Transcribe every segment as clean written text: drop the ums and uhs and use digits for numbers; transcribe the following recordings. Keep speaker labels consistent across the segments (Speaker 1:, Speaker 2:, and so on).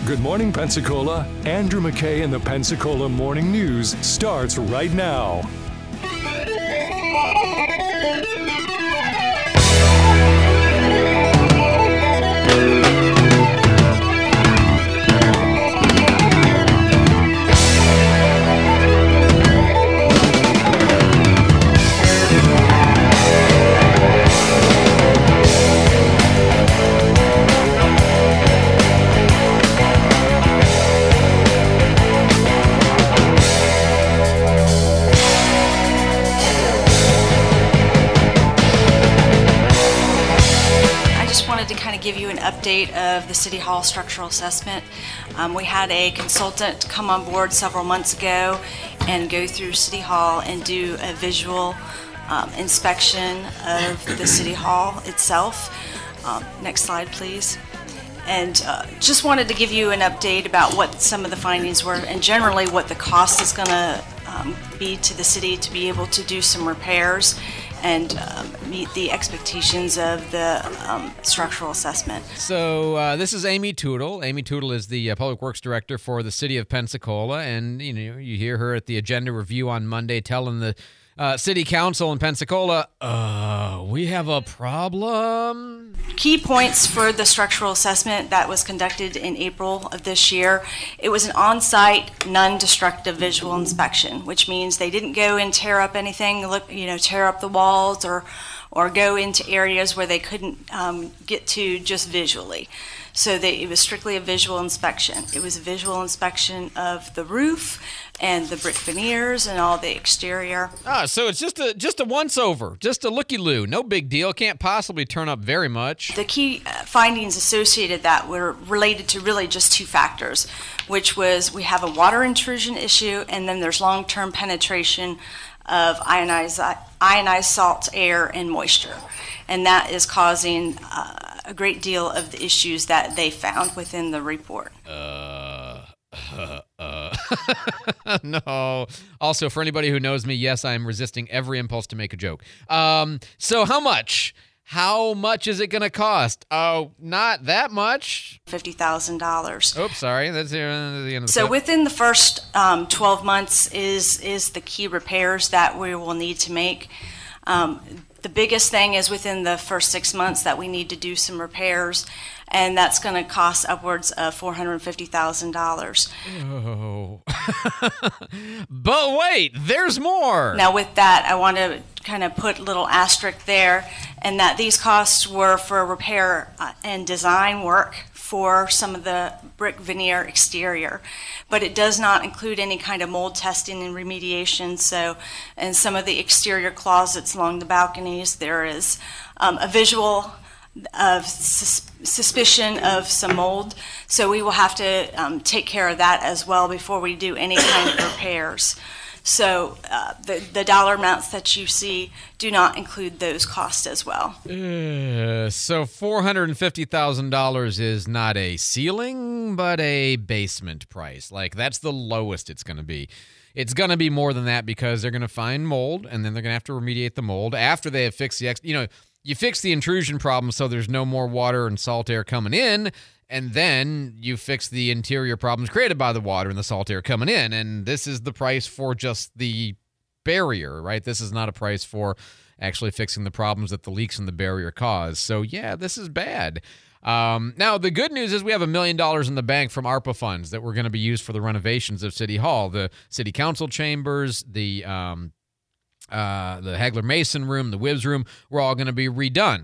Speaker 1: Good Morning Pensacola, Andrew McKay and the Pensacola Morning News starts right now.
Speaker 2: To kind of give you an update of the City Hall structural assessment. We had a consultant come on board several months ago and go through City Hall and do a visual inspection of the City Hall itself. Next slide, please. And just wanted to give you an update about what some of the findings were and generally what the cost is going to be to the city to be able to do some repairs and meet the expectations of the structural assessment.
Speaker 3: So this is Amy Tootle. Amy Tootle is the Public Works Director for the City of Pensacola, and you hear her at the agenda review on Monday telling the City Council in Pensacola, we have a problem.
Speaker 2: Key points for the structural assessment that was conducted in April of this year. It was an on-site, non-destructive visual inspection, which means they didn't go and tear up anything, tear up the walls or go into areas where they couldn't get to just visually. So it was strictly a visual inspection. It was a visual inspection of the roof and the brick veneers and all the exterior.
Speaker 3: So it's just a once-over, just a looky-loo. No big deal. Can't possibly turn up very much.
Speaker 2: The key findings associated that were related to really just two factors, which was we have a water intrusion issue, and then there's long-term penetration of ionized salt air and moisture. And that is causing a great deal of the issues that they found within the report.
Speaker 3: No. Also, for anybody who knows me, yes, I'm resisting every impulse to make a joke. So how much? How much is it going to cost? Oh, not that much.
Speaker 2: $50,000.
Speaker 3: Oops, sorry. That's the end of the
Speaker 2: So within the first 12 months is the key repairs that we will need to make. The biggest thing is within the first 6 months that we need to do some repairs, and that's going to cost upwards of $450,000.
Speaker 3: Oh. But wait, there's more.
Speaker 2: Now with that, I want to kind of put a little asterisk there, and that these costs were for repair and design work for some of the brick veneer exterior, but it does not include any kind of mold testing and remediation. So in some of the exterior closets along the balconies, there is a visual of suspicion of some mold. So we will have to take care of that as well before we do any kind of repairs. So the dollar amounts that you see do not include those costs as well.
Speaker 3: So $450,000 is not a ceiling, but a basement price. Like, that's the lowest it's going to be. It's going to be more than that because they're going to find mold, and then they're going to have to remediate the mold after they have fixed you fix the intrusion problem so there's no more water and salt air coming in, and then you fix the interior problems created by the water and the salt air coming in. And this is the price for just the barrier, right? This is not a price for actually fixing the problems that the leaks in the barrier cause. So, yeah, this is bad. Now, the good news is we have $1 million in the bank from ARPA funds that were going to be used for the renovations of City Hall, the City Council chambers, the Hagler Mason room, the Wibbs room, were all going to be redone.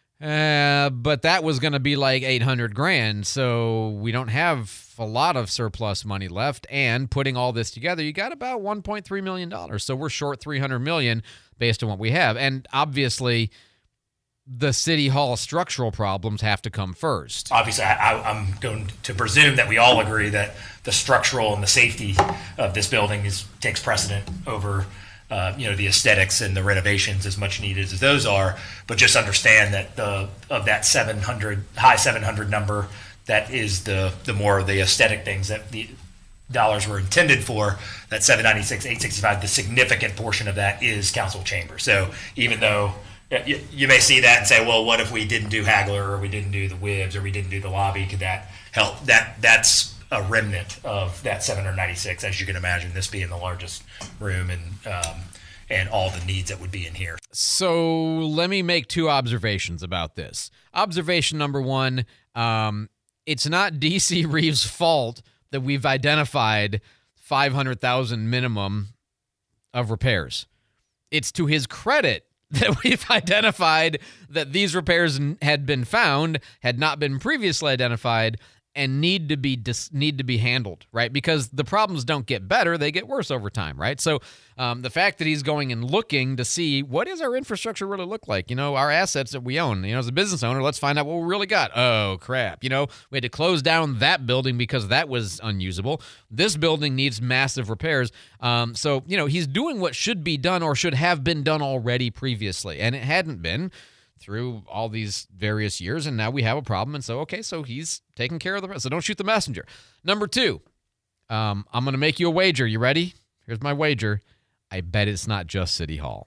Speaker 3: But that was going to be like $800,000, so we don't have a lot of surplus money left. And putting all this together, you got about $1.3 million. So we're short $300 million based on what we have. And obviously, the City Hall structural problems have to come first.
Speaker 4: Obviously, I'm going to presume that we all agree that the structural and the safety of this building takes precedent over the aesthetics and the renovations, as much needed as those are. But just understand that of that 700, high 700 number, that is the more of the aesthetic things that the dollars were intended for. That 796, 865, the significant portion of that is council chamber. So even though you may see that and say, well, what if we didn't do Hagler, or we didn't do the Wibbs, or we didn't do the lobby? Could that help? That's a remnant of that 796, as you can imagine, this being the largest room and all the needs that would be in here.
Speaker 3: So let me make two observations about this. Observation number one, it's not D.C. Reeves' fault that we've identified 500,000 minimum of repairs. It's to his credit that we've identified that these repairs had been found, had not been previously identified, and need to be handled, right? Because the problems don't get better, they get worse over time, right? So the fact that he's going and looking to see what does our infrastructure really look like, our assets that we own, as a business owner, let's find out what we really got. Oh, crap. We had to close down that building because that was unusable. This building needs massive repairs. So he's doing what should be done or should have been done already previously, and it hadn't been through all these various years, and now we have a problem. And so, so he's taking care of the rest. So don't shoot the messenger. Number two, I'm going to make you a wager. You ready? Here's my wager. I bet it's not just City Hall.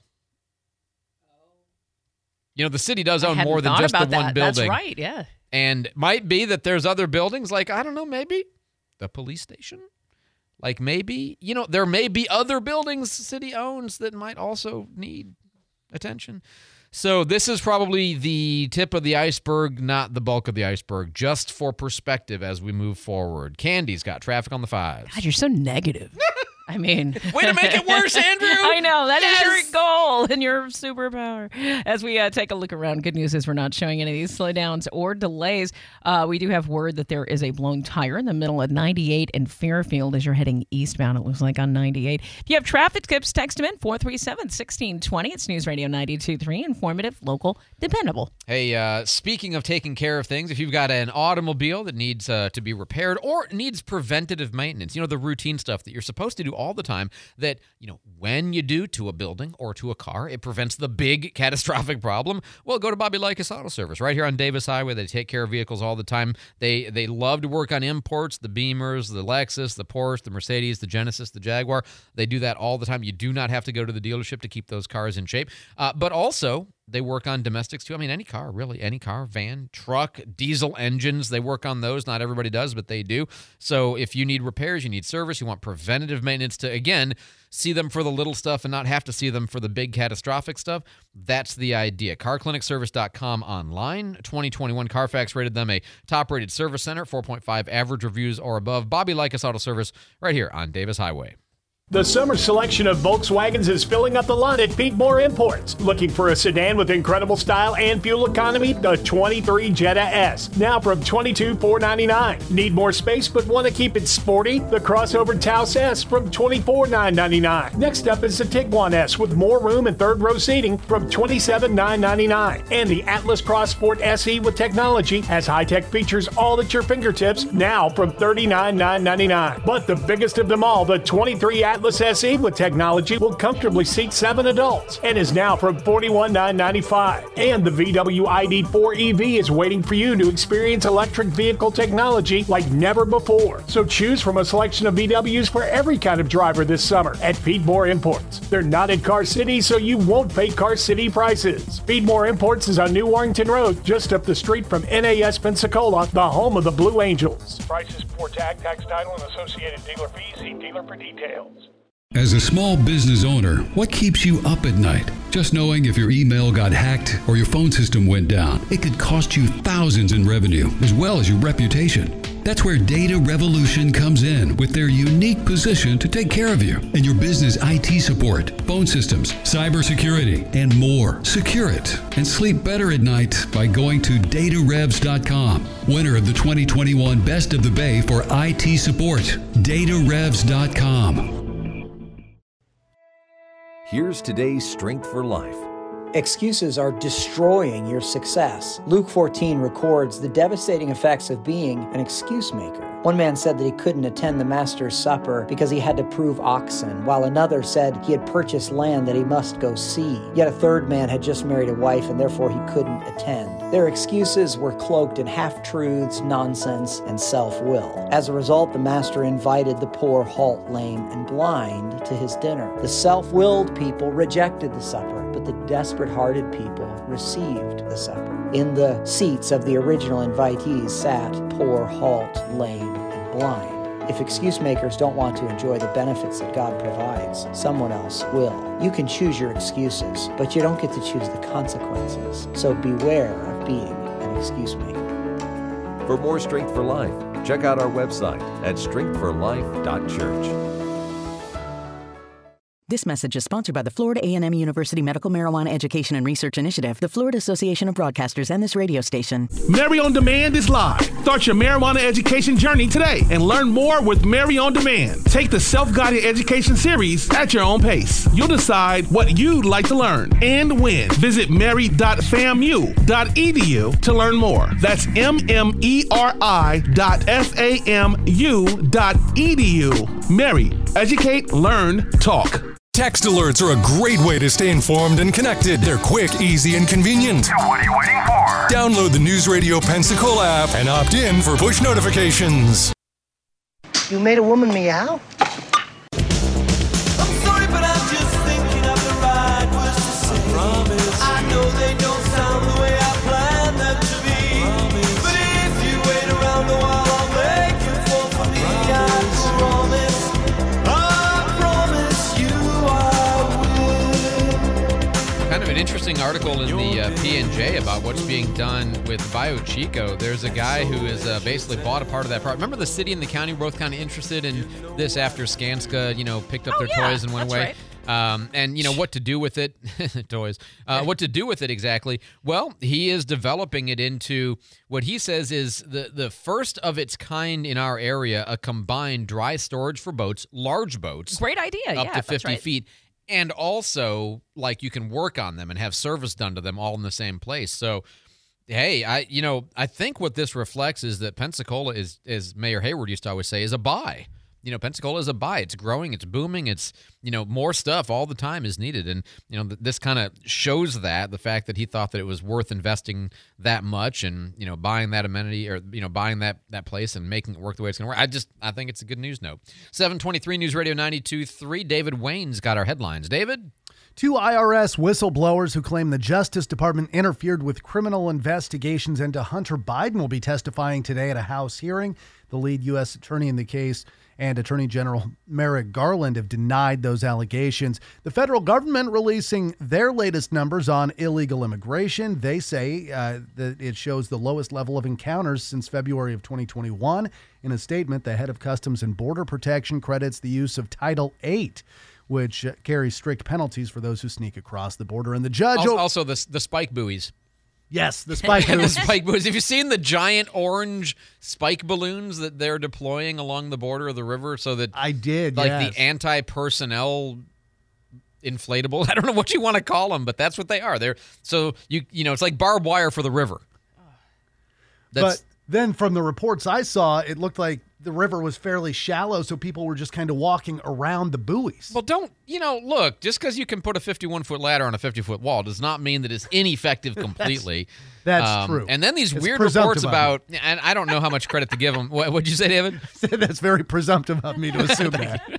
Speaker 3: The city does own more than just the one building.
Speaker 5: That's right, yeah.
Speaker 3: And it might be that there's other buildings, like, I don't know, maybe the police station? Like maybe, there may be other buildings the city owns that might also need attention. So this is probably the tip of the iceberg, not the bulk of the iceberg, just for perspective as we move forward. Candy's got traffic on the 5s.
Speaker 5: God, you're so negative. I mean,
Speaker 3: way to make it worse, Andrew.
Speaker 5: I know. That is your goal and your superpower. As we take a look around, good news is we're not showing any of these slowdowns or delays. We do have word that there is a blown tire in the middle of 98 in Fairfield as you're heading eastbound, it looks like, on 98. If you have traffic tips, text them in 437-1620. It's News Radio 92.3, informative, local, dependable.
Speaker 3: Hey, speaking of taking care of things, if you've got an automobile that needs to be repaired or needs preventative maintenance, the routine stuff that you're supposed to do all the time that, when you do to a building or to a car, it prevents the big catastrophic problem. Well, go to Bobby Likas Auto Service right here on Davis Highway. They take care of vehicles all the time. They love to work on imports, the Beamers, the Lexus, the Porsche, the Mercedes, the Genesis, the Jaguar. They do that all the time. You do not have to go to the dealership to keep those cars in shape. But also, they work on domestics too. I mean, any car, really. Any car, van, truck, diesel engines. They work on those. Not everybody does, but they do. So if you need repairs, you need service, you want preventative maintenance to, again, see them for the little stuff and not have to see them for the big catastrophic stuff, that's the idea. CarClinicService.com online. 2021 Carfax rated them a top-rated service center, 4.5 average reviews or above. Bobby Likas Auto Service right here on Davis Highway.
Speaker 6: The summer selection of Volkswagens is filling up the lot at Pete Moore Imports. Looking for a sedan with incredible style and fuel economy? The 23 Jetta S, now from $22,499. Need more space but want to keep it sporty? The crossover Taos S from $24,999. Next up is the Tiguan S with more room and third row seating from $27,999. And the Atlas Cross Sport SE with technology has high-tech features all at your fingertips, now from $39,999. But the biggest of them all, the 23 Atlas SE with technology will comfortably seat 7 adults and is now from $41,995. And the VW ID4 EV is waiting for you to experience electric vehicle technology like never before. So choose from a selection of VWs for every kind of driver this summer at Pete Moore Imports. They're not in Car City, so you won't pay Car City prices. Pete Moore Imports is on New Warrington Road, just up the street from NAS Pensacola, the home of the Blue Angels. Prices before tax, title, and associated dealer fees. See dealer for details.
Speaker 7: As a small business owner, what keeps you up at night? Just knowing if your email got hacked or your phone system went down, it could cost you thousands in revenue as well as your reputation. That's where Data Revolution comes in with their unique position to take care of you and your business IT support, phone systems, cybersecurity, and more. Secure it and sleep better at night by going to datarevs.com. Winner of the 2021 Best of the Bay for IT support, datarevs.com.
Speaker 8: Here's today's Strength for Life.
Speaker 9: Excuses are destroying your success. Luke 14 records the devastating effects of being an excuse maker. One man said that he couldn't attend the Master's Supper because he had to prove oxen, while another said he had purchased land that he must go see. Yet a third man had just married a wife and therefore he couldn't attend. Their excuses were cloaked in half-truths, nonsense, and self-will. As a result, the Master invited the poor, halt, lame, and blind to his dinner. The self-willed people rejected the supper, but but the desperate-hearted people received the supper. In the seats of the original invitees sat poor, halt, lame, and blind. If excuse makers don't want to enjoy the benefits that God provides, someone else will. You can choose your excuses, but you don't get to choose the consequences. So beware of being an excuse maker.
Speaker 8: For more Strength for Life, check out our website at strengthforlife.church.
Speaker 10: This message is sponsored by the Florida A&M University Medical Marijuana Education and Research Initiative, the Florida Association of Broadcasters, and this radio station.
Speaker 11: Mary on Demand is live. Start your marijuana education journey today and learn more with Mary on Demand. Take the self-guided education series at your own pace. You'll decide what you'd like to learn and when. Visit mary.famu.edu to learn more. That's mmeri.famu.edu. Mary, educate, learn, talk.
Speaker 1: Text alerts are a great way to stay informed and connected. They're quick, easy, and convenient.
Speaker 12: So what are you waiting for?
Speaker 1: Download the News Radio Pensacola app and opt in for push notifications.
Speaker 13: You made a woman meow?
Speaker 14: I'm sorry, but I'm just thinking of the right words to say. I know they don't sound the way I planned them to be. But if you wait around a while, I'll make you fall for me. I promise you I will.
Speaker 3: Kind of an interesting article in the P&J about what's being done with BioChico. There's a guy who has basically bought a part of that product. Remember the city and the county were both kind of interested in this after Skanska, picked up their toys and went away? Right. And, what to do with it. Toys. What to do with it exactly. Well, he is developing it into what he says is the first of its kind in our area, a combined dry storage for boats, large boats.
Speaker 5: Great idea,
Speaker 3: up to 50 feet. And also, you can work on them and have service done to them all in the same place. So, hey, I think what this reflects is that Pensacola is, as Mayor Hayward used to always say, is a buy. Pensacola is a buy. It's growing. It's booming. It's, more stuff all the time is needed. And, this kind of shows the fact that he thought that it was worth investing that much and, buying that amenity or, buying that place and making it work the way it's going to work. I think it's a good news note. 723 News Radio 92.3. David Wayne's got our headlines. David?
Speaker 15: 2 IRS whistleblowers who claim the Justice Department interfered with criminal investigations into Hunter Biden will be testifying today at a House hearing. The lead U.S. attorney in the case and Attorney General Merrick Garland have denied those allegations. The federal government releasing their latest numbers on illegal immigration. They say that it shows the lowest level of encounters since February of 2021. In a statement, the head of Customs and Border Protection credits the use of Title VIII, which carries strict penalties for those who sneak across the border. And the judge...
Speaker 3: Also the spike buoys.
Speaker 15: Yes, the spike buoys.
Speaker 3: The spike buoys. Have you seen the giant orange spike balloons that they're deploying along the border of the river so that...
Speaker 15: I did,
Speaker 3: the anti-personnel inflatable. I don't know what you want to call them, but that's what they are. They're so it's like barbed wire for the river.
Speaker 15: But then from the reports I saw, it looked like the river was fairly shallow, so people were just kind of walking around the buoys.
Speaker 3: Well, look, just because you can put a 51-foot ladder on a 50-foot wall does not mean that it's ineffective completely.
Speaker 15: That's true.
Speaker 3: And then these weird reports about, and I don't know how much credit to give them. What'd you say, David?
Speaker 15: That's very presumptive of me to assume that.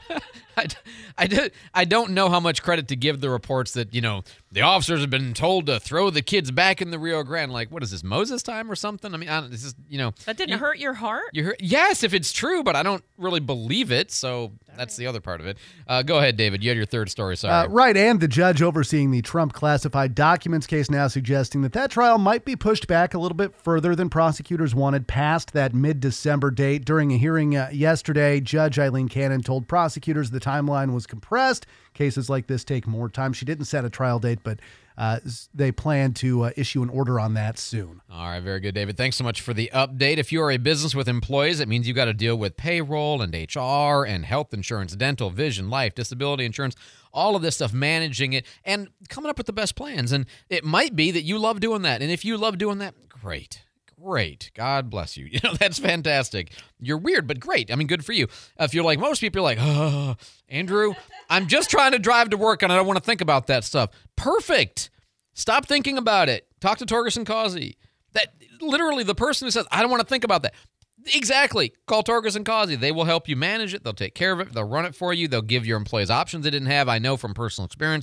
Speaker 3: I don't know how much credit to give the reports that, the officers have been told to throw the kids back in the Rio Grande. Like, what is this, Moses time or something? I mean, this is,
Speaker 5: That didn't hurt your heart?
Speaker 3: Yes, if it's true, but I don't really believe it, so that's the other part of it. Go ahead, David. You had your third story, sorry.
Speaker 15: Right, and the judge overseeing the Trump classified documents case now suggesting that trial might be pushed back a little bit further than prosecutors wanted past that mid-December date. During a hearing yesterday, Judge Eileen Cannon told prosecutors the timeline was compressed. Cases like this take more time. She didn't set a trial date, but they plan to issue an order on that soon.
Speaker 3: All right, very good, David. Thanks so much for the update. If you are a business with employees, it means you've got to deal with payroll and HR and health insurance, dental, vision, life, disability insurance, all of this stuff, managing it and coming up with the best plans. And it might be that you love doing that. And if you love doing that, great. God bless you. That's fantastic. You're weird, but great. I mean, good for you. If you're like most people, you're like, oh, Andrew, I'm just trying to drive to work and I don't want to think about that stuff. Perfect. Stop thinking about it. Talk to Torgerson Causey. That literally the person who says, I don't want to think about that. Exactly. Call Torgerson Causey. They will help you manage it. They'll take care of it. They'll run it for you. They'll give your employees options they didn't have. I know from personal experience.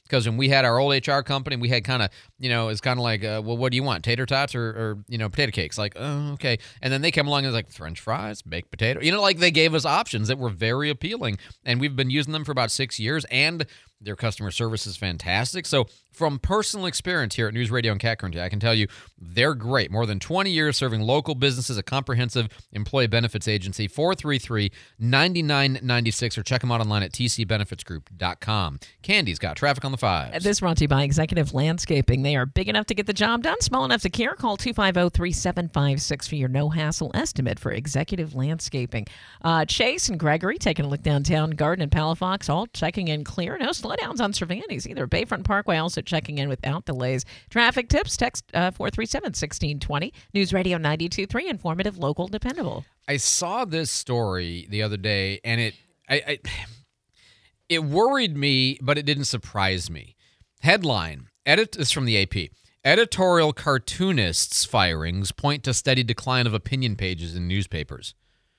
Speaker 3: Because when we had our old HR company, we had kind of, it's kind of like, well, what do you want? Tater tots or potato cakes? Like, oh, okay. And then they come along and it's like French fries, baked potato. Like they gave us options that were very appealing. And we've been using them for about 6 years, and their customer service is fantastic. So from personal experience here at News Radio and Cat Country, I can tell you they're great. More than 20 years serving local businesses, a comprehensive employee benefits agency, 433-9996, or check them out online at tcbenefitsgroup.com. Candy's got traffic on the 5s.
Speaker 5: This brought to you by Executive Landscaping. They are big enough to get the job done, small enough to care. Call 250-3756 for your no-hassle estimate for Executive Landscaping. Chase and Gregory taking a look downtown. Garden and Palafox all checking in clear. No slowdowns on Cervantes either. Bayfront Parkway also checking in without delays. Traffic tips, text 437-1620. News Radio 92.3, informative, local, dependable.
Speaker 3: I saw this story the other day, and it worried me, but it didn't surprise me. Headline, this is from the AP. Editorial cartoonists' firings point to steady decline of opinion pages in newspapers.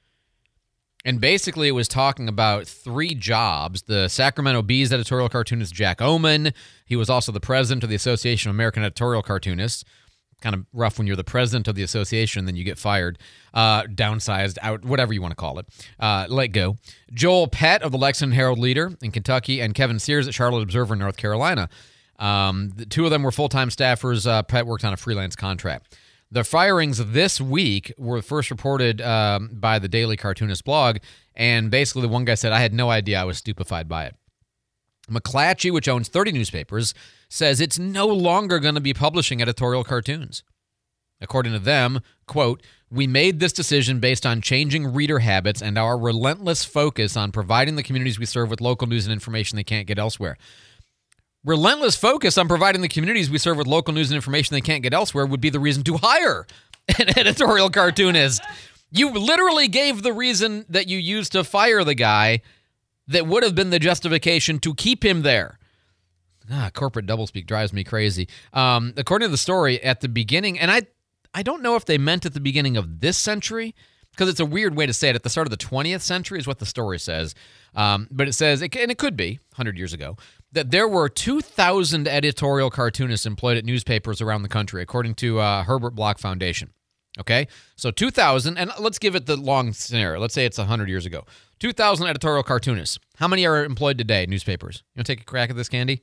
Speaker 3: And basically it was talking about 3 jobs. The Sacramento Bee's editorial cartoonist Jack Oman. He was also the president of the Association of American Editorial Cartoonists. Kind of rough when you're the president of the association, then you get fired, downsized, out, whatever you want to call it. Let go. Joel Pett of the Lexington Herald-Leader in Kentucky, and Kevin Sears at Charlotte Observer in North Carolina. The 2 of them were full-time staffers. Pett worked on a freelance contract. The firings this week were first reported by the Daily Cartoonist blog, and basically the one guy said, I had no idea. I was stupefied by it. McClatchy, which owns 30 newspapers, says it's no longer going to be publishing editorial cartoons. According to them, quote, we made this decision based on changing reader habits and our relentless focus on providing the communities we serve with local news and information they can't get elsewhere. Relentless focus on providing the communities we serve with local news and information they can't get elsewhere would be the reason to hire an editorial cartoonist. You literally gave the reason that you used to fire the guy that would have been the justification to keep him there. Corporate doublespeak drives me crazy. According to the story, at the beginning, and I don't know if they meant at the beginning of this century, because it's a weird way to say it. At the start of the 20th century is what the story says. But it says, and it could be 100 years ago, that there were 2,000 editorial cartoonists employed at newspapers around the country, according to Herbert Bloch Foundation. Okay? So 2,000, and let's give it the long scenario. Let's say it's 100 years ago. 2,000 editorial cartoonists. How many are employed today at newspapers? You want to take a crack at this, Candy?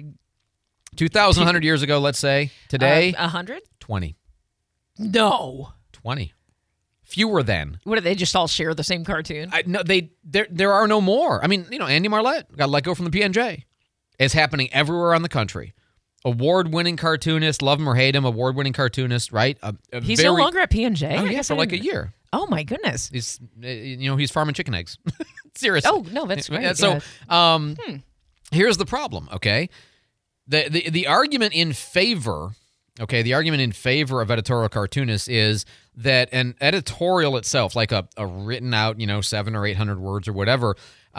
Speaker 3: 2,000 100 years ago, let's say. Today?
Speaker 5: 100?
Speaker 3: 20.
Speaker 5: No.
Speaker 3: 20. Fewer than.
Speaker 5: What, do they just all share the same cartoon?
Speaker 3: No, there are no more. I mean, Andy Marlette got let go from the PNJ. It's happening everywhere on the country. Award-winning cartoonist, love him or hate him, award-winning cartoonist, right?
Speaker 5: He's no longer at PNJ?
Speaker 3: Oh, yeah, for like a year.
Speaker 5: Oh, my goodness.
Speaker 3: He's, he's farming chicken eggs. Seriously.
Speaker 5: Oh, no, that's right.
Speaker 3: Yeah, so, here's the problem, okay? The argument in favor, the argument in favor of editorial cartoonists is that an editorial itself, like a written out, 700 or 800 words or whatever,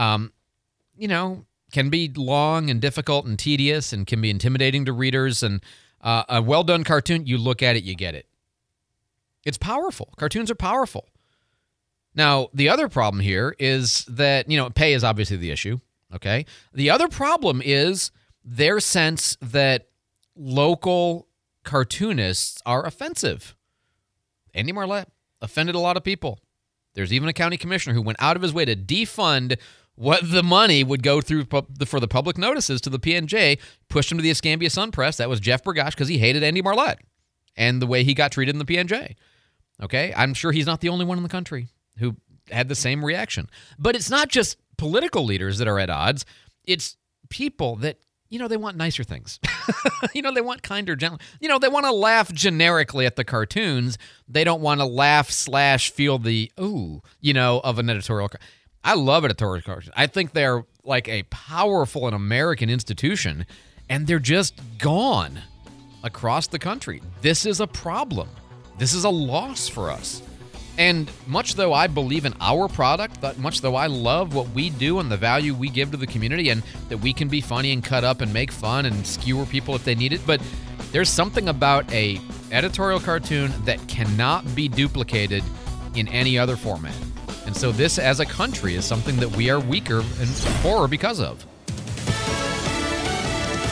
Speaker 3: can be long and difficult and tedious and can be intimidating to readers. And a well-done cartoon, you look at it, you get it. It's powerful. Cartoons are powerful. Now, the other problem here is that, pay is obviously the issue, okay? The other problem is their sense that local cartoonists are offensive. Andy Marlette offended a lot of people. There's even a county commissioner who went out of his way to defund what the money would go through for the public notices to the PNJ, pushed him to the Escambia Sun Press. That was Jeff Bergosh because he hated Andy Marlette and the way he got treated in the PNJ. Okay? I'm sure he's not the only one in the country who had the same reaction. But it's not just political leaders that are at odds. It's people that, they want nicer things. They want kinder, gentle. They want to laugh generically at the cartoons. They don't want to laugh / feel the, of an editorial. I love editorial cartoons. I think they're like a powerful and American institution, and they're just gone across the country. This is a problem. This is a loss for us. And much though I believe in our product, much though I love what we do and the value we give to the community and that we can be funny and cut up and make fun and skewer people if they need it, but there's something about a editorial cartoon that cannot be duplicated in any other format. And so this, as a country, is something that we are weaker and poorer because of.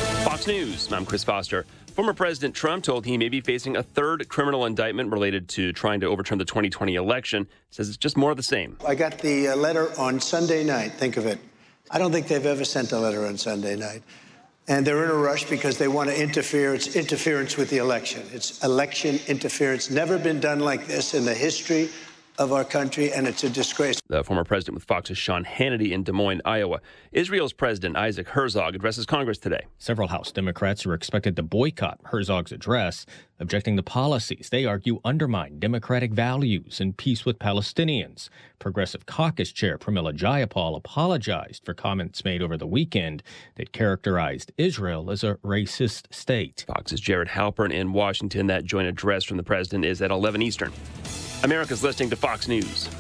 Speaker 12: News, I'm Chris Foster. Former President Trump told he may be facing a third criminal indictment related to trying to overturn the 2020 election. Says it's just more of the same.
Speaker 16: I got the letter on Sunday night. Think of it. I don't think they've ever sent a letter on Sunday night. And they're in a rush because they want to interfere. It's interference with the election. It's election interference. Never been done like this in the history of our country, and it's a disgrace.
Speaker 12: The former president with Fox's Sean Hannity in Des Moines, Iowa. Israel's President Isaac Herzog addresses Congress today.
Speaker 17: Several House Democrats are expected to boycott Herzog's address, objecting to policies they argue undermine democratic values and peace with Palestinians. Progressive Caucus Chair Pramila Jayapal apologized for comments made over the weekend that characterized Israel as a racist state.
Speaker 12: Fox's Jared Halpern in Washington. That joint address from the president is at 11 Eastern. America's listening to Fox News.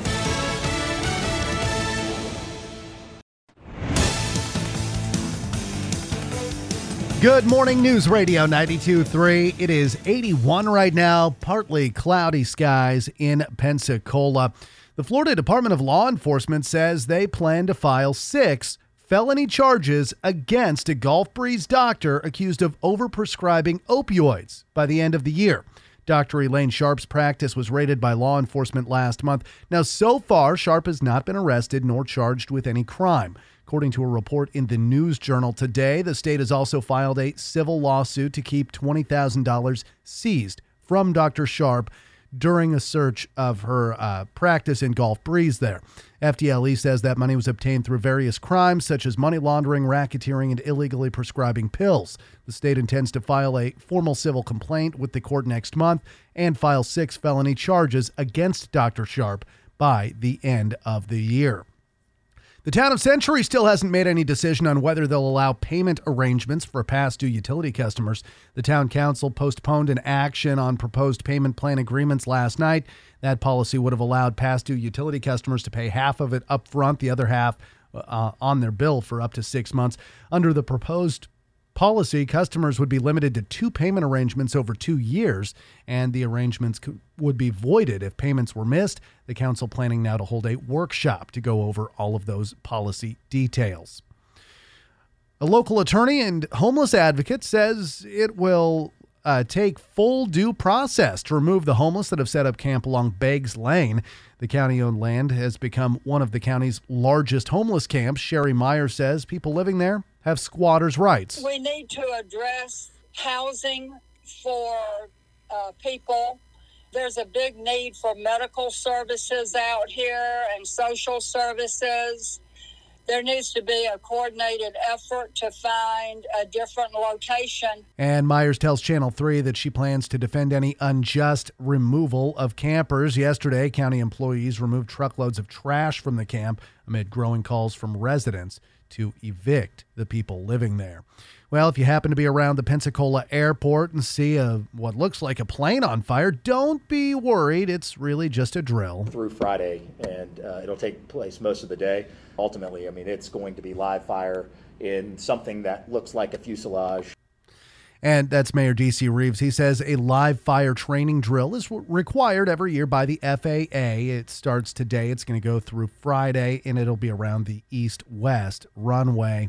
Speaker 15: Good morning, News Radio 92.3. It is 81 right now, partly cloudy skies in Pensacola. The Florida Department of Law Enforcement says they plan to file 6 felony charges against a Gulf Breeze doctor accused of overprescribing opioids by the end of the year. Dr. Elaine Sharp's practice was raided by law enforcement last month. Now, so far, Sharp has not been arrested nor charged with any crime. According to a report in the News Journal today, the state has also filed a civil lawsuit to keep $20,000 seized from Dr. Sharp during a search of her practice in Gulf Breeze there. FDLE says that money was obtained through various crimes such as money laundering, racketeering, and illegally prescribing pills. The state intends to file a formal civil complaint with the court next month and file 6 felony charges against Dr. Sharp by the end of the year. The town of Century still hasn't made any decision on whether they'll allow payment arrangements for past due utility customers. The town council postponed an action on proposed payment plan agreements last night. That policy would have allowed past due utility customers to pay half of it up front, the other half on their bill for up to 6 months. Under the proposed policy, customers would be limited to 2 payment arrangements over 2 years, and the arrangements would be voided if payments were missed. The council planning now to hold a workshop to go over all of those policy details. A local attorney and homeless advocate says it will take full due process to remove the homeless that have set up camp along Beggs Lane. The county-owned land has become one of the county's largest homeless camps. Sherry Meyer says people living there have squatters' rights.
Speaker 18: We need to address housing for people. There's a big need for medical services out here and social services. There needs to be a coordinated effort to find a different location.
Speaker 15: And Myers tells Channel 3 that she plans to defend any unjust removal of campers. Yesterday, county employees removed truckloads of trash from the camp amid growing calls from residents to evict the people living there. Well, if you happen to be around the Pensacola airport and see what looks like a plane on fire, don't be worried. It's really just a drill.
Speaker 19: Through Friday, and it'll take place most of the day. Ultimately, I mean, it's going to be live fire in something that looks like a fuselage.
Speaker 15: And that's Mayor D.C. Reeves. He says a live fire training drill is required every year by the FAA. It starts today. It's going to go through Friday, and it'll be around the east-west runway.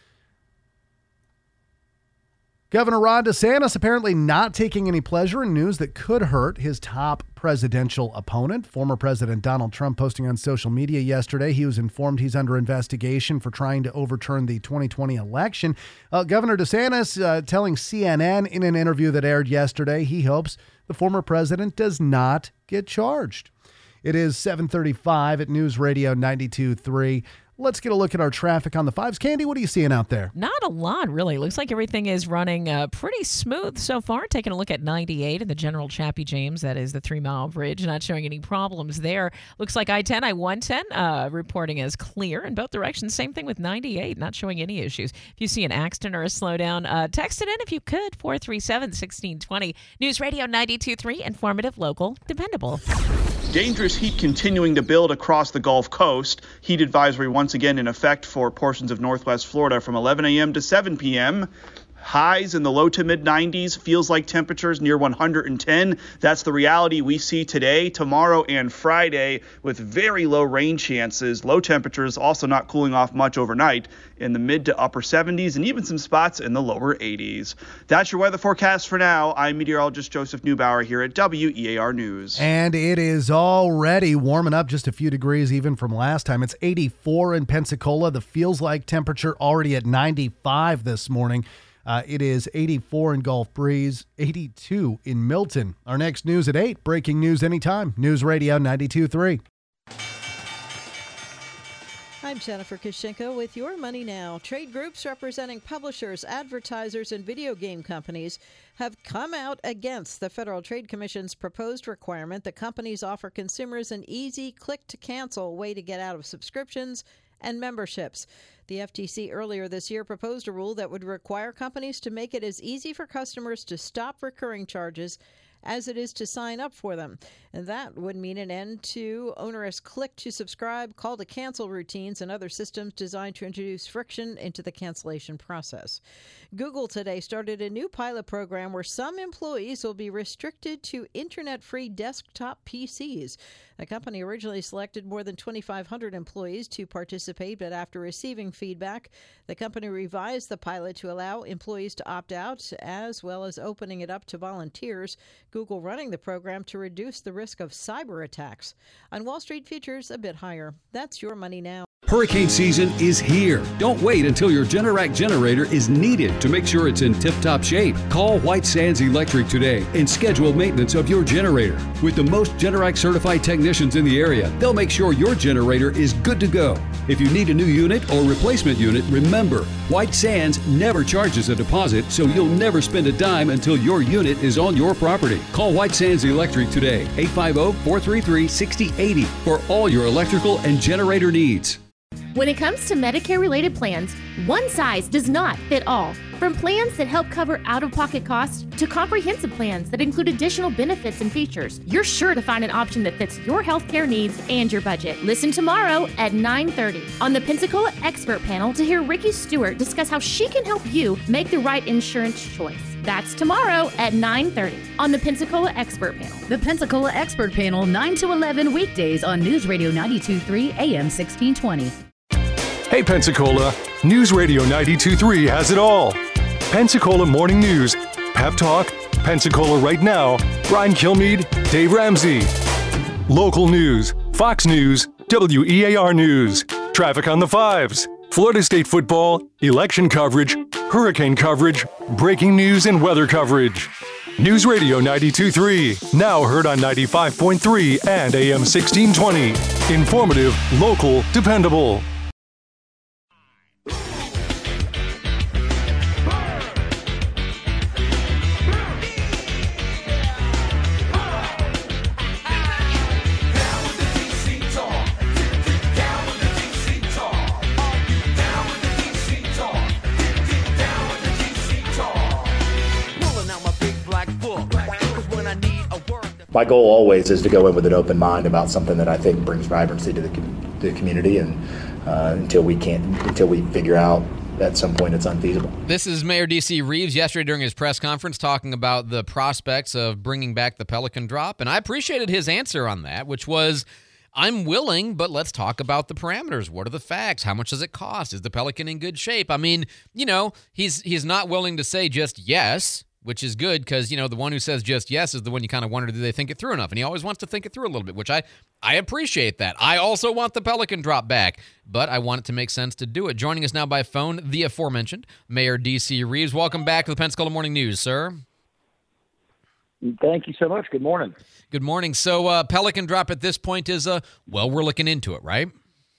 Speaker 15: Governor Ron DeSantis apparently not taking any pleasure in news that could hurt his top presidential opponent. Former President Donald Trump posting on social media yesterday, he was informed he's under investigation for trying to overturn the 2020 election. Governor DeSantis telling CNN in an interview that aired yesterday he hopes the former president does not get charged. It is 7:35 at News Radio 92.3. Let's get a look at our traffic on the 5s. Candy, what are you seeing out there?
Speaker 5: Not a lot, really. Looks like everything is running pretty smooth so far. Taking a look at 98 and the General Chappie James, that is the 3-mile bridge, not showing any problems there. Looks like I-10, I-110 reporting as clear in both directions. Same thing with 98, not showing any issues. If you see an accident or a slowdown, text it in if you could, 437-1620. News Radio 92.3, informative, local, dependable.
Speaker 20: Dangerous heat continuing to build across the Gulf Coast. Heat advisory once again in effect for portions of northwest Florida from 11 a.m. to 7 p.m. Highs in the low to mid 90s, feels like temperatures near 110. That's the reality we see today, tomorrow, and Friday, with very low rain chances. Low temperatures also not cooling off much overnight in the mid to upper 70s and even some spots in the lower 80s. That's your weather forecast for now. I'm meteorologist Joseph Neubauer here at WEAR News.
Speaker 15: And it is already warming up just a few degrees even from last time. It's 84 in Pensacola. The feels like temperature already at 95 this morning. It is 84 in Gulf Breeze, 82 in Milton. Our next news at 8. Breaking news anytime. News Radio 92.3.
Speaker 21: I'm Jennifer Kushinka with Your Money Now. Trade groups representing publishers, advertisers, and video game companies have come out against the Federal Trade Commission's proposed requirement that companies offer consumers an easy click-to-cancel way to get out of subscriptions and memberships. The FTC earlier this year proposed a rule that would require companies to make it as easy for customers to stop recurring charges as it is to sign up for them. And that would mean an end to onerous click-to-subscribe, call-to-cancel routines, and other systems designed to introduce friction into the cancellation process. Google today started a new pilot program where some employees will be restricted to internet-free desktop PCs. The company originally selected more than 2,500 employees to participate, but after receiving feedback, the company revised the pilot to allow employees to opt out, as well as opening it up to volunteers. Google running the program to reduce the risk of cyber attacks. On Wall Street futures, a bit higher. That's Your Money Now.
Speaker 7: Hurricane season is here. Don't wait until your Generac generator is needed to make sure it's in tip-top shape. Call White Sands Electric today and schedule maintenance of your generator. With the most Generac certified technicians in the area, they'll make sure your generator is good to go. If you need a new unit or replacement unit, remember, White Sands never charges a deposit, so you'll never spend a dime until your unit is on your property. Call White Sands Electric today, 850-433-6080 for all your electrical and generator needs.
Speaker 22: When it comes to Medicare-related plans, one size does not fit all. From plans that help cover out-of-pocket costs to comprehensive plans that include additional benefits and features, you're sure to find an option that fits your healthcare needs and your budget. Listen tomorrow at 9:30 on the Pensacola Expert Panel to hear Ricky Stewart discuss how she can help you make the right insurance choice. That's tomorrow at 9:30 on the Pensacola Expert Panel.
Speaker 23: The Pensacola Expert Panel, 9 to 11 weekdays on News Radio 92.3 AM 1620.
Speaker 1: Hey Pensacola, News Radio 92.3 has it all. Pensacola Morning News, Pep Talk, Pensacola Right Now, Brian Kilmeade, Dave Ramsey. Local news, Fox News, WEAR News, traffic on the fives, Florida State football, election coverage, hurricane coverage, breaking news and weather coverage. News Radio 92.3, now heard on 95.3 and AM 1620. Informative, local, dependable.
Speaker 19: My goal always is to go in with an open mind about something that I think brings vibrancy to the community, and until we figure out at some point it's unfeasible.
Speaker 3: This is Mayor D.C. Reeves yesterday during his press conference talking about the prospects of bringing back the Pelican drop, and I appreciated his answer on that, which was, I'm willing, but let's talk about the parameters. What are the facts? How much does it cost? Is the Pelican in good shape? I mean, he's not willing to say just yes, which is good because, the one who says just yes is the one you kind of wonder, do they think it through enough? And he always wants to think it through a little bit, which I appreciate that. I also want the Pelican drop back, but I want it to make sense to do it. Joining us now by phone, the aforementioned Mayor D.C. Reeves. Welcome back to the Pensacola Morning News, sir.
Speaker 24: Thank you so much. Good morning.
Speaker 3: Good morning. So Pelican drop at this point is, we're looking into it, right?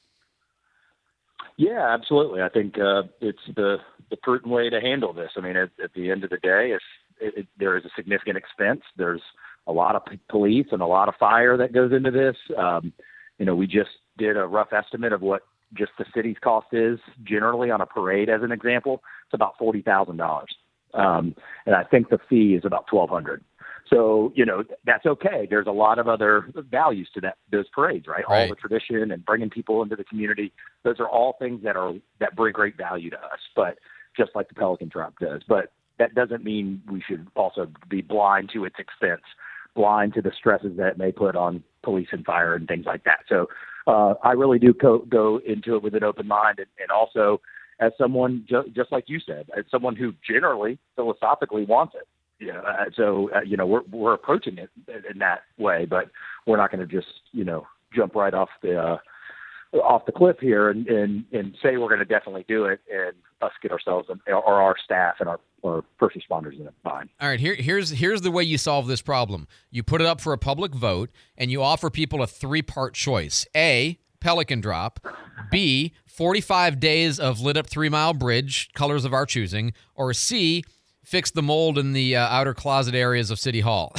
Speaker 24: Yeah, absolutely. I think it's the prudent way to handle this. I mean, at the end of the day, there is a significant expense. There's a lot of police and a lot of fire that goes into this. We just did a rough estimate of what just the city's cost is generally on a parade, as an example. It's about $40,000. And I think the fee is about $1,200. So, that's okay. There's a lot of other values to those parades, right? All the tradition and bringing people into the community. Those are all things that bring great value to us. But just like the Pelican drop does. But that doesn't mean we should also be blind to its expense, blind to the stresses that it may put on police and fire and things like that. So I really do go into it with an open mind, and also as someone, just like you said, as someone who generally philosophically wants it. We're approaching it in that way, but we're not going to just, jump right off the cliff here and say we're going to definitely do it and us get ourselves or our staff and our first responders in it fine.
Speaker 3: All right, here's the way you solve this problem. You put it up for a public vote, and you offer people a 3-part choice. A, Pelican drop. B, 45 days of lit-up 3-mile bridge, colors of our choosing. Or C, fix the mold in the outer closet areas of City Hall.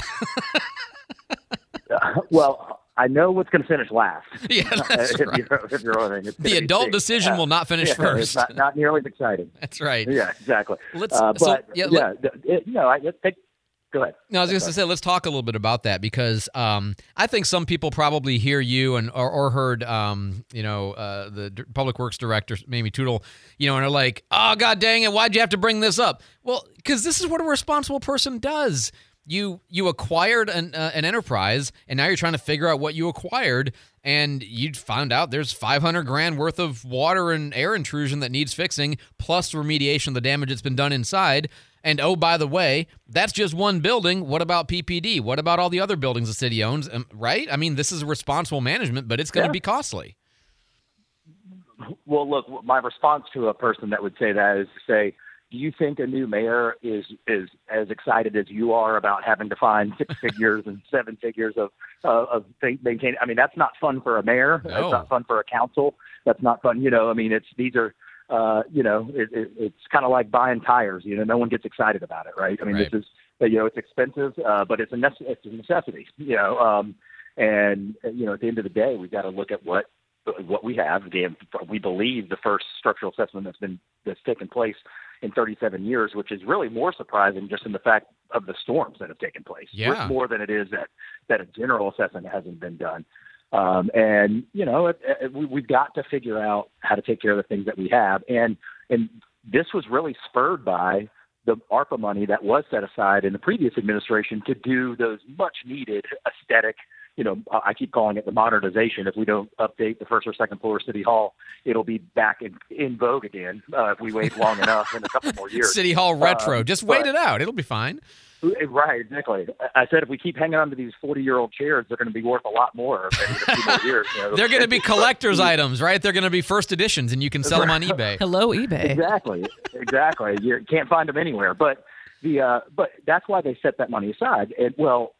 Speaker 24: Well, I know what's going to finish last.
Speaker 3: Yeah, that's right.
Speaker 24: If you're wondering,
Speaker 3: the adult decision will not finish first.
Speaker 24: It's not nearly as exciting.
Speaker 3: That's right.
Speaker 24: Yeah, exactly.
Speaker 3: Go
Speaker 24: ahead.
Speaker 3: No, I was just going to say, let's talk a little bit about that, because I think some people probably hear you or heard, the Public Works Director, Mamie Tootle, and are like, oh, God dang it, why'd you have to bring this up? Well, because this is what a responsible person does. You acquired an enterprise, and now you're trying to figure out what you acquired, and you found out there's $500,000 worth of water and air intrusion that needs fixing, plus remediation of the damage that's been done inside. And oh, by the way, that's just one building. What about PPD? What about all the other buildings the city owns? Right? I mean, this is responsible management, but it's going to be costly.
Speaker 24: Well, look, my response to a person that would say that is to say, do you think a new mayor is as excited as you are about having to find 6 figures and 7 figures of maintaining? I mean, that's not fun for a mayor.
Speaker 3: No.
Speaker 24: That's not fun for a council. That's not fun. It's kind of like buying tires. No one gets excited about it, right? I mean, This is, it's expensive, but it's a necessity. And at the end of the day, we've got to look at what we have. Again, we believe the first structural assessment that's taken place in 37 years, which is really more surprising just in the fact of the storms that have taken place.
Speaker 3: Yeah.
Speaker 24: More than it is that a general assessment hasn't been done. We've got to figure out how to take care of the things that we have. And this was really spurred by the ARPA money that was set aside in the previous administration to do those much needed aesthetic, I keep calling it the modernization. If we don't update the first or second floor of City Hall, it'll be back in vogue again if we wait long enough in a couple more years.
Speaker 3: City Hall retro. Just wait it out. It'll be fine.
Speaker 24: Right, exactly. I said if we keep hanging on to these 40-year-old chairs, they're going to be worth a lot more in a few more years.
Speaker 3: They're going to be collector's items, right? They're going to be first editions, and you can sell them on eBay.
Speaker 5: Hello, eBay.
Speaker 24: Exactly. You can't find them anywhere. But that's why they set that money aside. And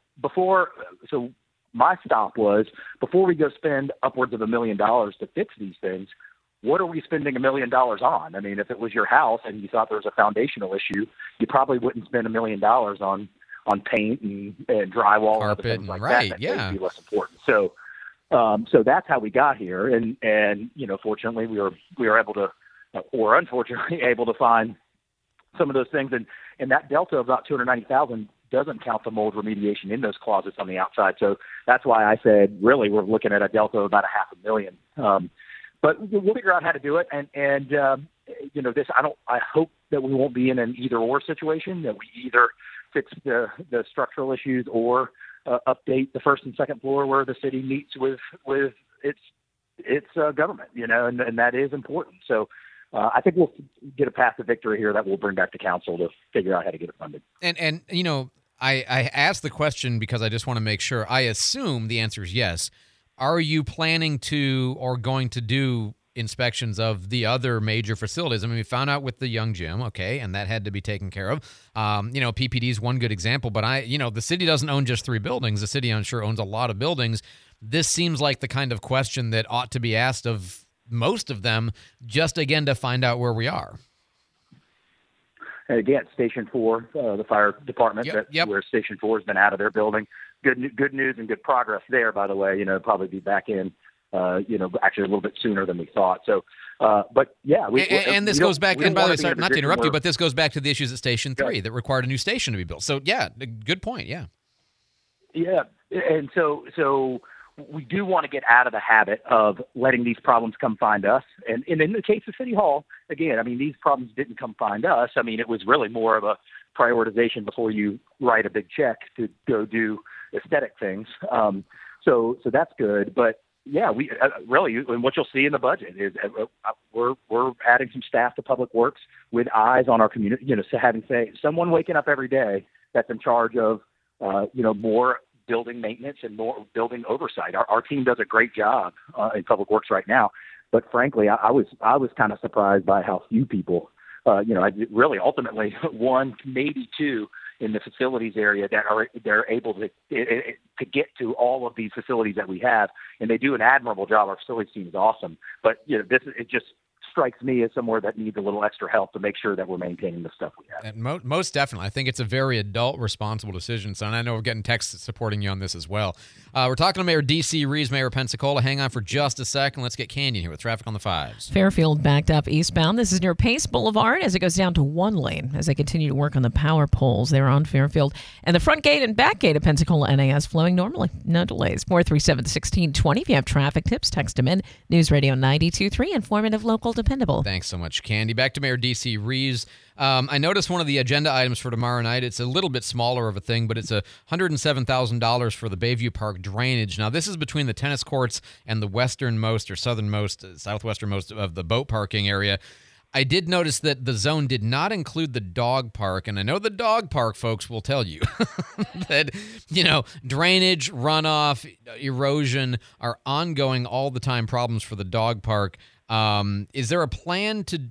Speaker 24: my stop was, before we go spend upwards of $1 million to fix these things, what are we spending $1 million on? I mean, if it was your house and you thought there was a foundational issue, you probably wouldn't spend $1 million on paint and drywall and other things like that. That would be less important. So that's how we got here. And fortunately we were able to, or unfortunately able to find some of those things. And that delta of about $290,000 doesn't count the mold remediation in those closets on the outside. So that's why I said, really, we're looking at a delta of about $500,000. But we'll figure out how to do it. And I hope that we won't be in an either or situation, that we either fix the structural issues or update the first and second floor where the city meets with its government, and that is important. So I think we'll get a path to victory here that we'll bring back to council to figure out how to get it funded.
Speaker 3: And I asked the question because I just want to make sure. I assume the answer is yes. Are you planning to or going to do inspections of the other major facilities? I mean, we found out with the Young Gym, okay, and that had to be taken care of. PPD is one good example, but the city doesn't own just 3 buildings. The city, I'm sure, owns a lot of buildings. This seems like the kind of question that ought to be asked of most of them, just again to find out where we are.
Speaker 24: And again, Station 4, the fire department, where Station 4 has been out of their building. Good news and good progress there, by the way. Probably be back in, actually a little bit sooner than we thought. So, but yeah.
Speaker 3: This goes back, and by the way, sorry, not to interrupt you, but this goes back to the issues at Station 3 that required a new station to be built. So, yeah, good point, yeah.
Speaker 24: Yeah, and so we do want to get out of the habit of letting these problems come find us. And in the case of City Hall, again, I mean, these problems didn't come find us. I mean, it was really more of a prioritization before you write a big check to go do aesthetic things. So that's good. But yeah, we really, and what you'll see in the budget is we're adding some staff to Public Works with eyes on our community. So having someone waking up every day that's in charge of more building maintenance and more building oversight. Our team does a great job in Public Works right now. But frankly, I was kind of surprised by how few people, I really ultimately one, maybe two in the facilities area that they're able to get to all of these facilities that we have, and they do an admirable job. Our facilities team is awesome, but it just strikes me as somewhere that needs a little extra help to make sure that we're maintaining the stuff we have.
Speaker 3: And most definitely. I think it's a very adult, responsible decision. So, and I know we're getting texts supporting you on this as well. We're talking to Mayor D.C. Reeves, Mayor of Pensacola. Hang on for just a second. Let's get Canyon here with traffic on the 5s.
Speaker 5: Fairfield backed up eastbound. This is near Pace Boulevard as it goes down to one lane as they continue to work on the power poles there on Fairfield. And the front gate and back gate of Pensacola NAS flowing normally. No delays. 437-1620. If you have traffic tips, text them in. News Radio 92.3, informative, local, dependable.
Speaker 3: Thanks so much, Candy. Back to Mayor D.C. Reeves. I noticed one of the agenda items for tomorrow night. It's a little bit smaller of a thing, but it's $107,000 for the Bayview Park drainage. Now, this is between the tennis courts and the westernmost or southwesternmost of the boat parking area. I did notice that the zone did not include the dog park, and I know the dog park folks will tell you that, drainage, runoff, erosion are ongoing all the time problems for the dog park. Is there a plan to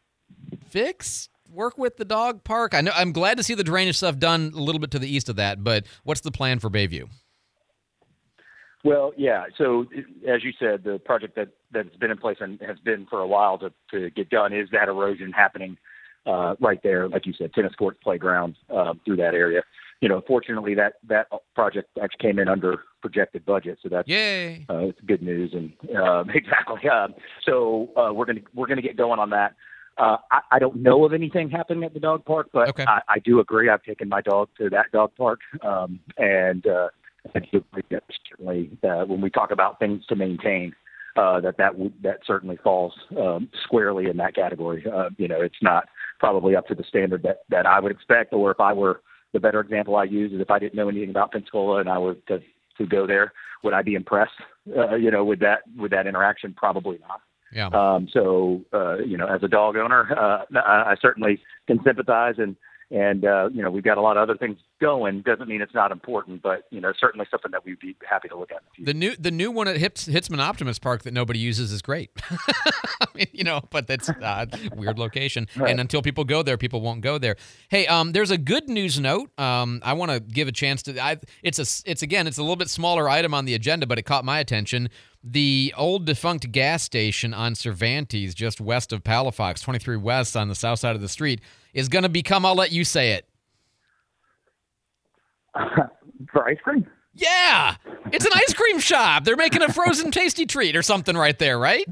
Speaker 3: work with the dog park? I know I'm glad to see the drainage stuff done a little bit to the east of that, but what's the plan for Bayview?
Speaker 24: Well, yeah. So as you said, the project that's been in place and has been for a while to get done is that erosion happening right there, like you said, tennis court, playground through that area. Fortunately, that project actually came in under projected budget, so that's
Speaker 3: yay.
Speaker 24: It's good news, and exactly. So we're gonna get going on that. I don't know of anything happening at the dog park, but okay. I do agree. I've taken my dog to that dog park, and I do agree that certainly when we talk about things to maintain, that certainly falls squarely in that category. It's not probably up to the standard that I would expect, or if I were. The better example I use is if I didn't know anything about Pensacola and I were to go there, would I be impressed? With that interaction? Probably not.
Speaker 3: Yeah.
Speaker 24: As a dog owner, I certainly can sympathize, and we've got a lot of other things going. Doesn't mean it's not important, but certainly something that we'd be happy to look at in the
Speaker 3: future. The new one at Hitzman Optimus Park that nobody uses is great. I mean, but that's a weird location, right. And until people go there, people won't go there. Hey, there's a good news note. I want to give a chance to. It's a little bit smaller item on the agenda, but it caught my attention. The old defunct gas station on Cervantes, just west of Palafox, 23 West on the south side of the street, is going to become, I'll let you say it.
Speaker 24: For ice cream?
Speaker 3: Yeah. It's an ice cream shop. They're making a frozen tasty treat or something right there, right?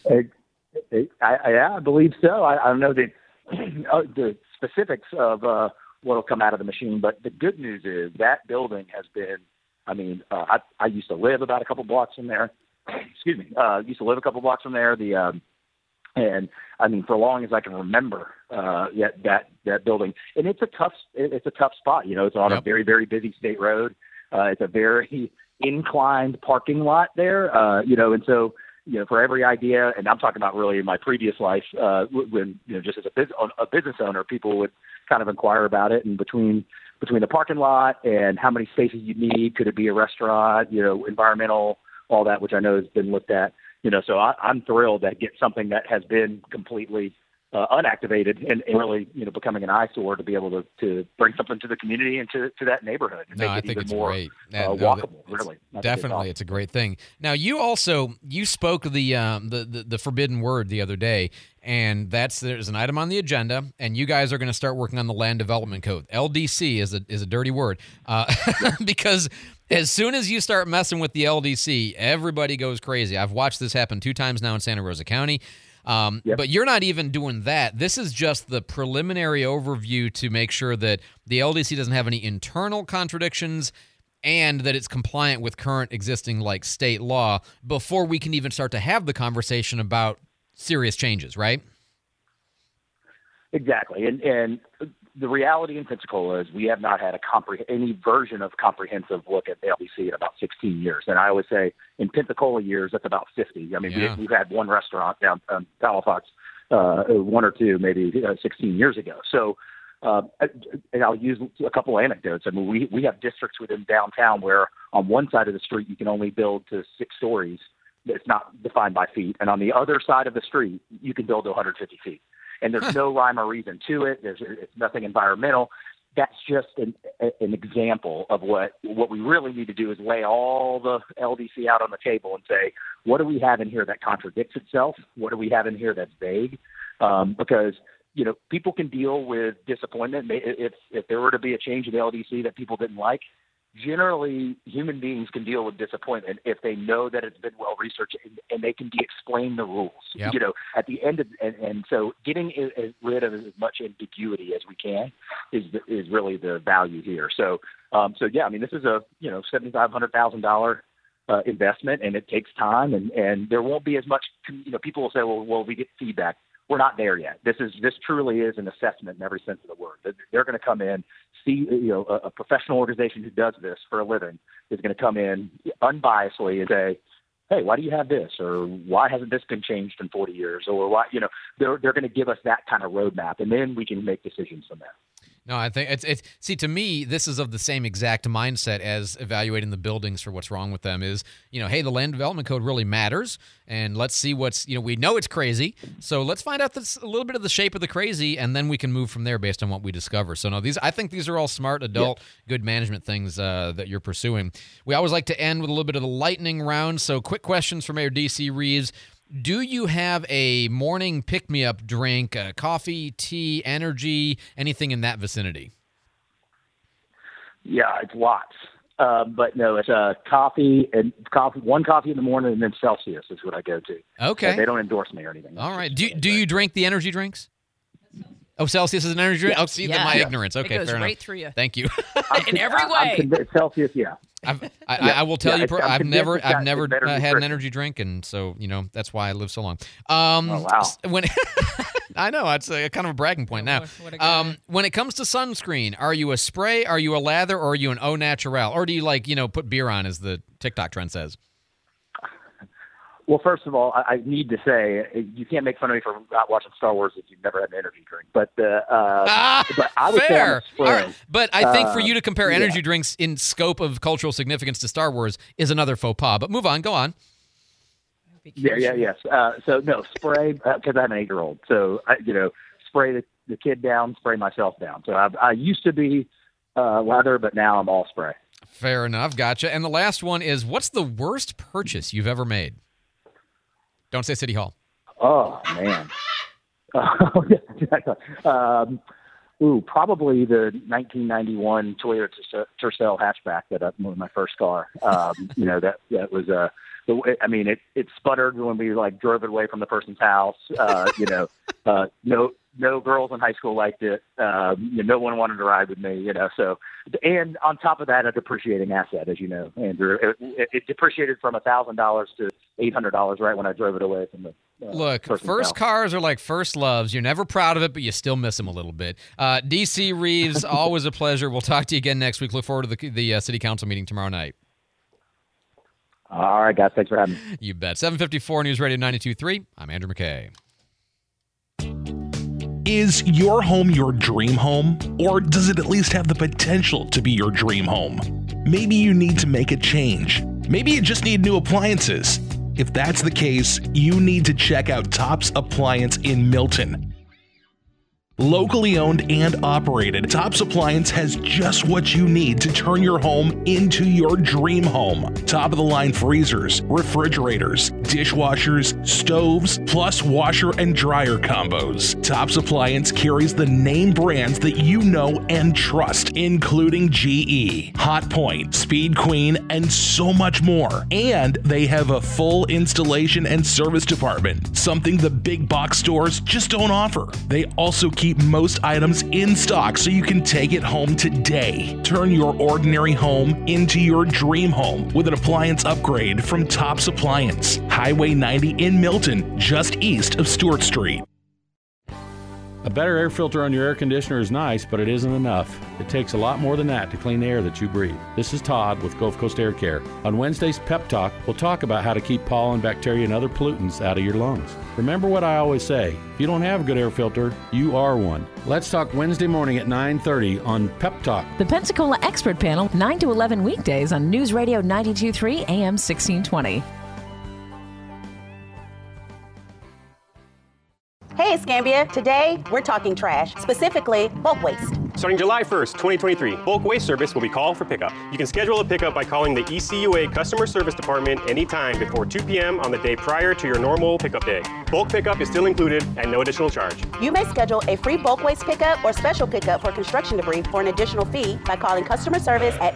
Speaker 24: I believe so. I don't know the specifics of what will come out of the machine, but the good news is that building has been, I used to live about a couple blocks from there. Excuse me. Used to live a couple blocks from there. And for as long as I can remember, that building, and it's a tough spot. It's on a very, very busy state road. It's a very inclined parking lot there. And so, for every idea, and I'm talking about really in my previous life, when, just as a business owner, people would kind of inquire about it, and between the parking lot and how many spaces you need, could it be a restaurant, environmental, all that, which I know has been looked at. So I'm thrilled that get something that has been completely unactivated and really, becoming an eyesore to be able to bring something to the community and to that neighborhood. And
Speaker 3: I think it's
Speaker 24: more
Speaker 3: great.
Speaker 24: Walkable, really.
Speaker 3: Definitely, it's a great thing. Now, you spoke the forbidden word the other day, and there's an item on the agenda, and you guys are going to start working on the Land Development Code. LDC is a dirty word because as soon as you start messing with the LDC, everybody goes crazy. I've watched this happen 2 times now in Santa Rosa County. But you're not even doing that. This is just the preliminary overview to make sure that the LDC doesn't have any internal contradictions and that it's compliant with current existing state law before we can even start to have the conversation about serious changes, right?
Speaker 24: Exactly. And the reality in Pensacola is we have not had any version of comprehensive look at LDC in about 16 years. And I always say in Pensacola years, that's about 50. I mean, we've had one restaurant down Palafox, one or two, maybe 16 years ago. So, and I'll use a couple anecdotes. I mean, we have districts within downtown where on one side of the street you can only build to 6 stories. It's not defined by feet. And on the other side of the street, you can build to 150 feet. And there's no rhyme or reason to it. It's nothing environmental. That's just an example of what we really need to do is lay all the LDC out on the table and say, what do we have in here that contradicts itself? What do we have in here that's vague? Because, people can deal with disappointment. If there were to be a change in the LDC that people didn't like, generally human beings can deal with disappointment if they know that it's been well researched and they can explain the rules.
Speaker 3: Yep.
Speaker 24: At the end of, and so getting rid of as much ambiguity as we can is really the value here. So yeah, I mean, this is a $7,500,000 investment, and it takes time, and there won't be as much. People will say, well, we get feedback. We're not there yet. This truly is an assessment in every sense of the word. They're going to come in, see, a professional organization who does this for a living is going to come in unbiasedly and say, hey, why do you have this? Or why hasn't this been changed in 40 years? Or why, they're going to give us that kind of roadmap, and then we can make decisions from there.
Speaker 3: No, I think it's see, to me, this is of the same exact mindset as evaluating the buildings for what's wrong with them is, hey, the land development code really matters, and let's see what's, we know it's crazy, so let's find out a little bit of the shape of the crazy, and then we can move from there based on what we discover. So no, I think these are all smart, adult, good management things that you're pursuing. We always like to end with a little bit of the lightning round, so quick questions for Mayor D.C. Reeves. Do you have a morning pick-me-up drink, coffee, tea, energy, anything in that vicinity?
Speaker 24: Yeah, it's lots. But no, it's coffee, one coffee in the morning, and then Celsius is what I go to.
Speaker 3: Okay.
Speaker 24: They don't endorse me or anything.
Speaker 3: All right. Do you drink the energy drinks? Oh, Celsius is an energy drink?
Speaker 24: Yeah.
Speaker 3: Oh, see, my ignorance. Okay,
Speaker 5: it goes
Speaker 3: fair enough.
Speaker 5: right through you.
Speaker 3: Thank you.
Speaker 5: In every way.
Speaker 24: Celsius, yeah.
Speaker 3: I will tell you, I've never had
Speaker 24: nutrition.
Speaker 3: an energy drink, and so that's why I live so long.
Speaker 24: Oh, wow.
Speaker 3: When I know it's kind of a bragging point now. When it comes to sunscreen, are you a spray, are you a lather, or are you an au naturel, or do you put beer on, as the TikTok trend says?
Speaker 24: Well, first of all, I need to say you can't make fun of me for not watching Star Wars if you've never had an energy drink. But but I would say I'm a spray.
Speaker 3: Right. But I think for you to compare energy drinks in scope of cultural significance to Star Wars is another faux pas. But move on, go on.
Speaker 24: Yes. So no, spray because I have an 8-year-old. So spray the kid down, spray myself down. So I used to be leather, but now I'm all spray.
Speaker 3: Fair enough, gotcha. And the last one is, what's the worst purchase you've ever made? Don't say City Hall.
Speaker 24: Oh, man. Probably the 1991 Toyota Tercel hatchback that was my first car. That was it sputtered when we drove it away from the person's house. No girls in high school liked it. No one wanted to ride with me. So, and on top of that, a depreciating asset, as you know, Andrew. It depreciated from $1,000 to $800 right when I drove it away from the.
Speaker 3: Look, first cars are like first loves. You're never proud of it, but you still miss them a little bit. D.C. Reeves, always a pleasure. We'll talk to you again next week. Look forward to the city council meeting tomorrow night.
Speaker 24: All right, guys. Thanks for having me.
Speaker 3: You bet. 754 News Radio 92.3. I'm Andrew McKay.
Speaker 11: Is your home your dream home? Or does it at least have the potential to be your dream home? Maybe you need to make a change. Maybe you just need new appliances. If that's the case, you need to check out Tops Appliance in Milton. Locally owned and operated, Tops Appliance has just what you need to turn your home into your dream home. Top-of-the-line freezers, refrigerators, dishwashers, stoves, plus washer and dryer combos. Tops Appliance carries the name brands that you know and trust, including GE, Hotpoint, Speed Queen, and so much more. And they have a full installation and service department, something the big box stores just don't offer. They also keep most items in stock so you can take it home today. Turn your ordinary home into your dream home with an appliance upgrade from Tops Appliance. Highway 90 in Milton, just east of Stewart Street.
Speaker 2: A better air filter on your air conditioner is nice, but it isn't enough. It takes a lot more than that to clean the air that you breathe. This is Todd with Gulf Coast Air Care. On Wednesday's Pep Talk, we'll talk about how to keep pollen, bacteria, and other pollutants out of your lungs. Remember what I always say, if you don't have a good air filter, you are one. Let's talk Wednesday morning at 9:30 on Pep Talk.
Speaker 5: The Pensacola Expert Panel, 9 to 11 weekdays on News Radio 92.3 AM 1620.
Speaker 4: Hey, Escambia. Today, we're talking trash, specifically bulk waste.
Speaker 6: Starting July 1st, 2023, bulk waste service will be called for pickup. You can schedule a pickup by calling the ECUA Customer Service Department anytime before 2 p.m. on the day prior to your normal pickup day. Bulk pickup is still included at no additional charge.
Speaker 4: You may schedule a free bulk waste pickup or special pickup for construction debris for an additional fee by calling customer service at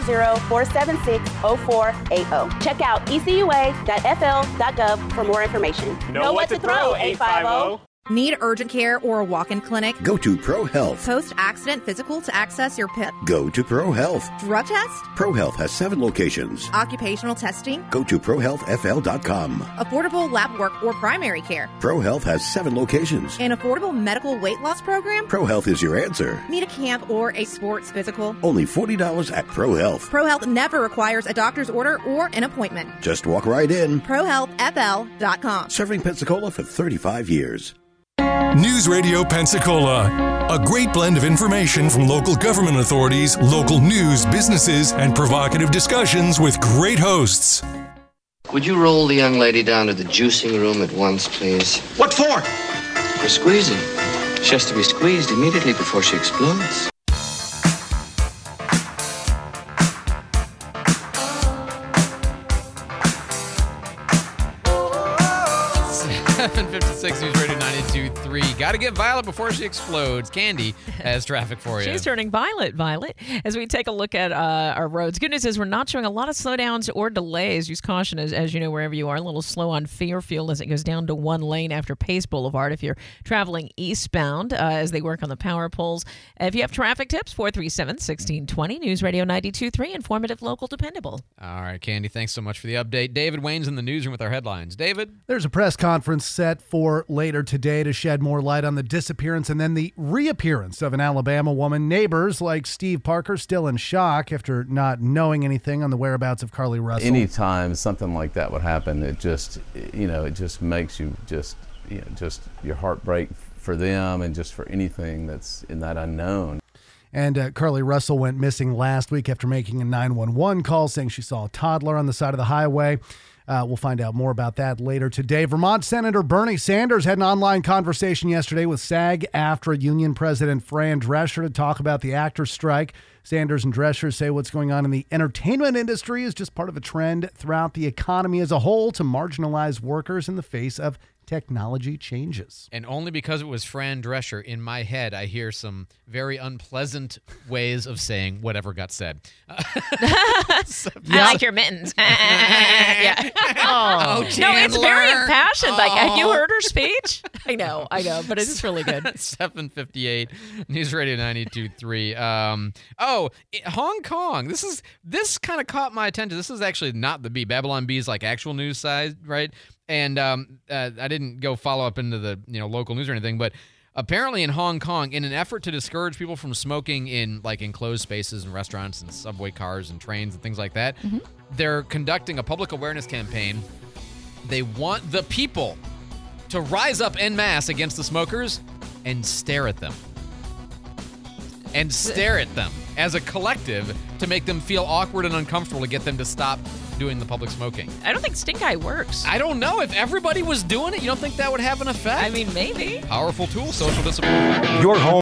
Speaker 4: 850-476-0480. Check out ecua.fl.gov for more information.
Speaker 6: Know what to throw, 850.
Speaker 9: Need urgent care or a walk-in clinic?
Speaker 25: Go to Pro Health.
Speaker 9: Post-accident physical to access your PIP?
Speaker 25: Go to Pro Health.
Speaker 9: Drug test?
Speaker 25: Pro Health has 7 locations.
Speaker 9: Occupational testing?
Speaker 25: Go to ProHealthFL.com.
Speaker 9: Affordable lab work or primary care?
Speaker 25: Pro Health has 7 locations.
Speaker 9: An affordable medical weight loss program?
Speaker 25: Pro Health is your answer.
Speaker 9: Need a camp or a sports physical?
Speaker 25: Only $40 at Pro Health.
Speaker 9: Pro Health never requires a doctor's order or an appointment.
Speaker 25: Just walk right in.
Speaker 9: ProHealthFL.com.
Speaker 25: Serving Pensacola for 35 years.
Speaker 1: News Radio Pensacola. A great blend of information from local government authorities, local news, businesses, and provocative discussions with great hosts.
Speaker 26: Would you roll the young lady down to the juicing room at once, please?
Speaker 11: What for?
Speaker 26: For squeezing. She has to be squeezed immediately before she explodes.
Speaker 3: 7:56 News Radio 92.3. Got to get Violet before she explodes. Candy has traffic for you.
Speaker 5: She's turning violet, as we take a look at our roads. Good news is we're not showing a lot of slowdowns or delays. Use caution, as you know, wherever you are. A little slow on Fairfield as it goes down to 1 lane after Pace Boulevard if you're traveling eastbound as they work on the power poles. If you have traffic tips, 437-1620. News Radio 92.3. Informative, local, dependable.
Speaker 3: All right, Candy, thanks so much for the update. David Wayne's in the newsroom with our headlines. David?
Speaker 15: There's a press conference set for later today to shed more light on the disappearance and then the reappearance of an Alabama woman. Neighbors like Steve Parker still in shock after not knowing anything on the whereabouts of Carly Russell.
Speaker 27: Anytime something like that would happen, it just makes you just your heart break for them and just for anything that's in that unknown.
Speaker 15: And Carly Russell went missing last week after making a 911 call saying she saw a toddler on the side of the highway. We'll find out more about that later today. Vermont Senator Bernie Sanders had an online conversation yesterday with SAG-AFTRA Union President Fran Drescher to talk about the actors' strike. Sanders and Drescher say what's going on in the entertainment industry is just part of a trend throughout the economy as a whole to marginalize workers in the face of technology changes.
Speaker 3: And only because it was Fran Drescher, in my head, I hear some very unpleasant ways of saying whatever got said.
Speaker 5: I like your mittens. Yeah.
Speaker 3: Oh,
Speaker 5: no, it's very impassioned. Like, have you heard her speech? I know, but it's really good.
Speaker 3: 7:58, News Radio 92.3. Hong Kong. This kind of caught my attention. This is actually not the Bee. Babylon Bee's like actual news side, right? And I didn't go follow up into the local news or anything, but apparently in Hong Kong, in an effort to discourage people from smoking in like enclosed spaces and restaurants and subway cars and trains and things like that, they're conducting a public awareness campaign. They want the people to rise up en masse against the smokers and stare at them. And stare at them as a collective to make them feel awkward and uncomfortable to get them to stop doing the public smoking.
Speaker 5: I don't think stink eye works.
Speaker 3: I don't know. If everybody was doing it, you don't think that would have an effect?
Speaker 5: I mean, maybe.
Speaker 3: Powerful tool, social discipline.
Speaker 1: Your home